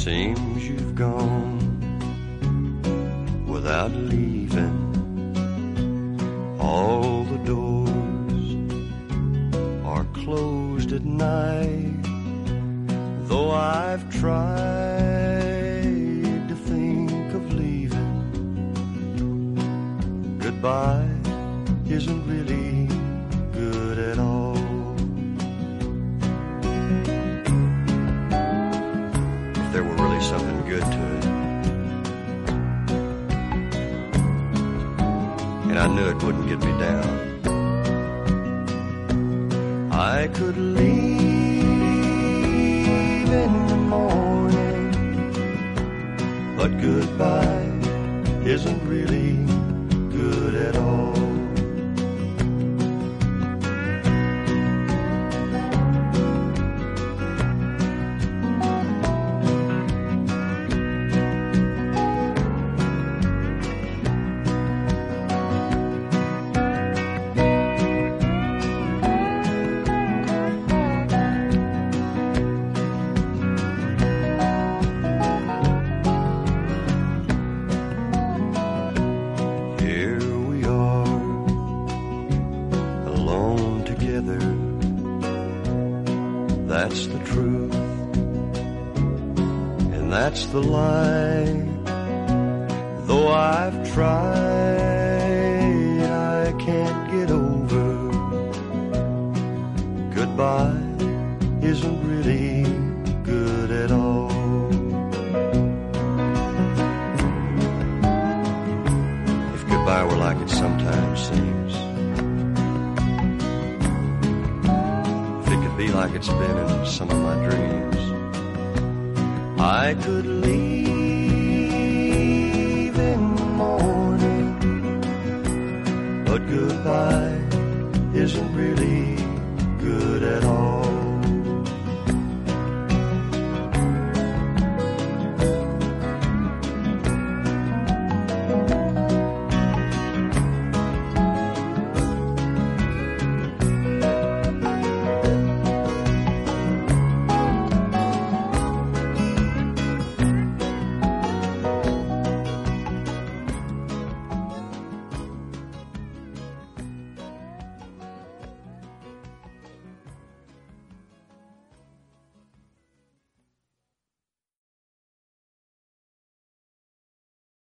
Seems you've gone without leaving. All the doors are closed at night. Though I've tried to think of leaving, goodbye isn't really good at all. If there were really something good to it, and I knew it wouldn't get me down, I could leave in the morning, but goodbye isn't really good at all. That's the truth, and that's the lie. Though I've tried, I can't get over. Goodbye isn't really good at all. If goodbye were like it sometimes seems, be like it's been in some of my dreams, I could leave in the morning, but goodbye isn't really good at all.